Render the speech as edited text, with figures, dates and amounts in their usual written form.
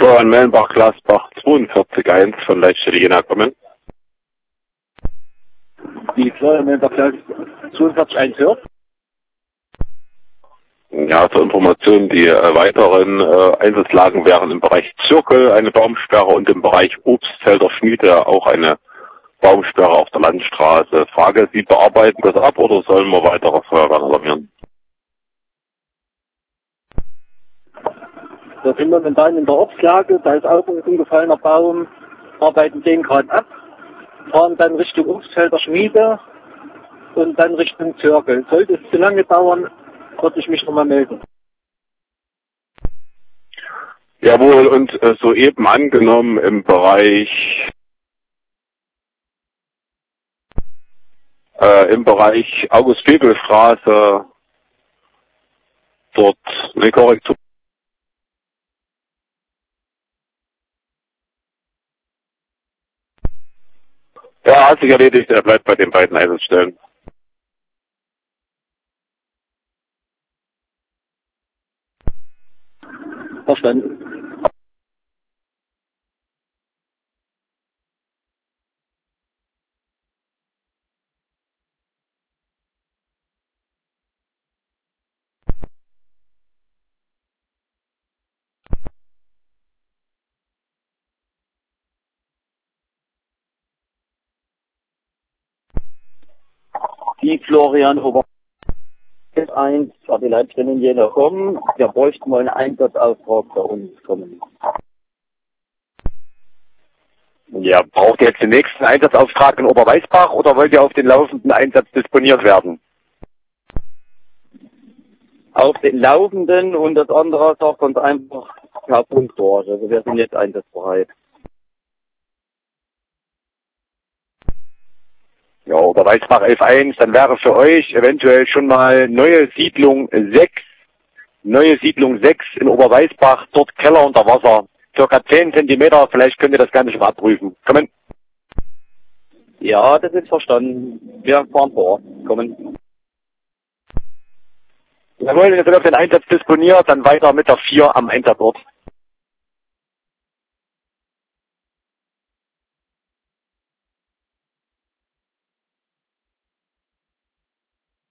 Florian Mellenbach, Glasbach 42.1 von Leitstelle Jena kommen. Die Florian Mellenbach, Glas 42.1 hört. Ja, zur Information, die weiteren Einsatzlagen wären im Bereich Zirkel eine Baumsperre und im Bereich Obstfelder Schmiede auch eine Baumsperre auf der Landstraße. Frage, Sie bearbeiten das ab oder sollen wir weitere Feuerwehren alarmieren? Wir sind momentan in der Ortslage, da ist auch ein umgefallener Baum, arbeiten den gerade ab, fahren dann Richtung Obstfelder Schmiede und dann Richtung Zirkel. Sollte es zu lange dauern, würde ich mich nochmal melden. Jawohl, und soeben angenommen im Bereich August-Fegel-Straße, dort eine Korrektur. Ja, hat sich erledigt, er bleibt bei den beiden Einsatzstellen. Verstanden. Die Florian Ober 1, die Leitstelle in Jena kommen. Wir bräuchten mal einen Einsatzauftrag bei uns kommen. Ja, braucht ihr jetzt den nächsten Einsatzauftrag in Oberweißbach oder wollt ihr auf den laufenden Einsatz disponiert werden? Auf den Laufenden und das andere sagt uns einfach per Punkt durch. Also wir sind jetzt einsatzbereit. Ja, Oberweißbach 11.1, dann wäre für euch eventuell schon mal neue Siedlung 6 in Oberweißbach, dort Keller unter Wasser, circa 10 Zentimeter, vielleicht könnt ihr das Ganze schon mal abprüfen. Kommen. Ja, das ist verstanden. Wir fahren vor Ort. Kommen. Jawohl, ihr seid auf den Einsatz disponiert, dann weiter mit der 4 am Einsatzort.